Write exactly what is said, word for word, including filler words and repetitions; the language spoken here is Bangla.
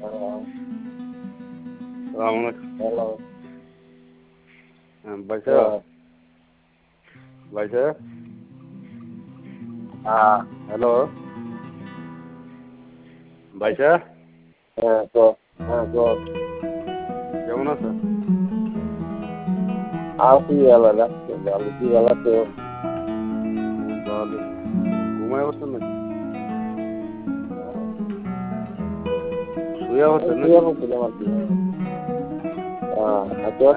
হ্যালো। হ্যাঁ বাইসা বাইসা হ্যাঁ হ্যালো বাইসা হ্যাঁ তো হ্যাঁ তো কেমন আছে? আছি ভালো রাখছে ভালো কি ভালো তো তাহলে ঘুমায় বসছেন নাকি শুয়ে বসছেন নাকি? শুয়ে বলছিলাম আর কি হ্যাঁ